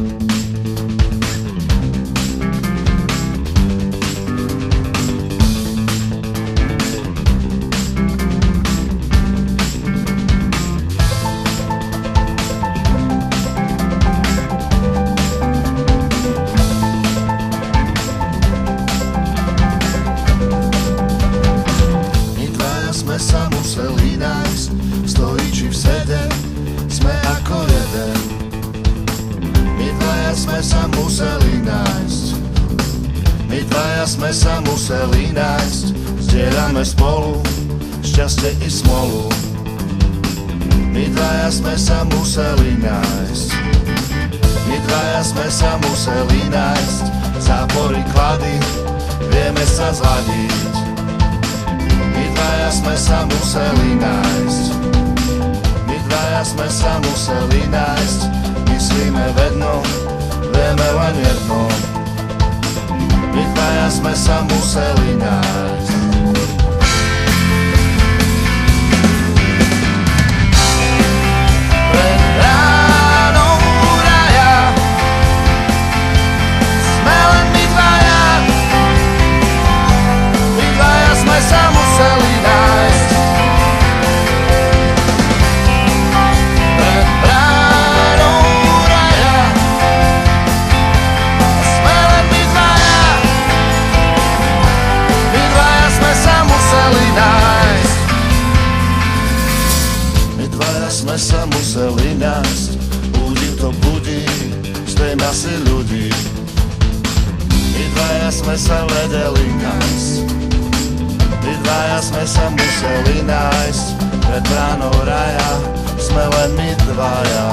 Sme sa museli nájsť, stojí či v sede, sme ako jeden. My dvaja sme sa museli nájsť, my dvaja sme sa museli nájsť. Zdieľame spolu šťastie i smolu. My dvaja sme sa museli nájsť, my dvaja sme sa museli nájsť. Zápory, klady, vieme sa zladiť. My dvaja sme sa museli nájsť, my dvaja sme sa museli nájsť. Myslíme vedno, vieme len jedno. My dvaja sme sa museli nájsť. Pred bránou raja sme len my dvaja. My dvaja sme sa museli nájsť. Pred bránou raja sme len my dvaja. My dvaja sme sa museli nájsť. My dvaja sme sa museli nájsť. Budí to budí z tej masy ľudí. My dvaja sme sa vedeli nájsť. My dvaja sme sa museli nájsť. Pred bránou raja sme len my dvaja.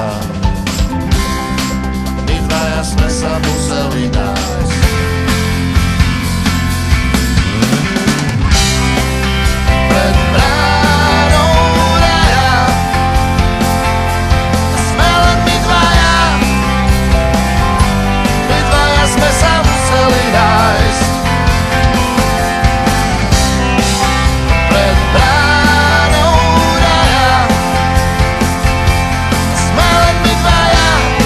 My dvaja sme sa museli nájsť. Pred bránou raja sme len my dvaja. My dvaja sme sa museli nájsť. Pred bránou raja sme len my dvaja.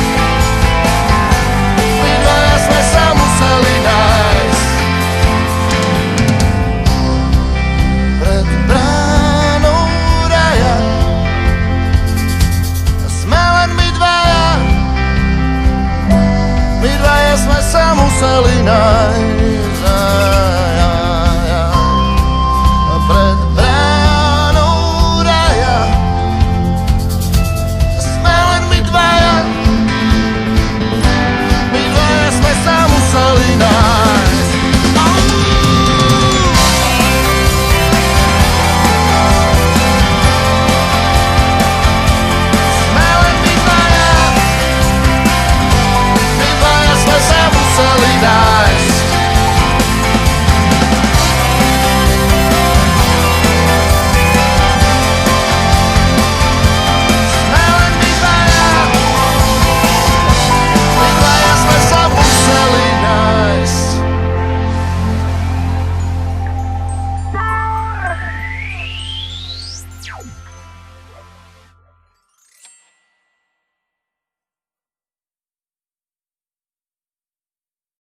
My dvaja sme sa museli nájsť. Pred bránou raja sme len my dvaja. My dvaja sme sa museli nájsť.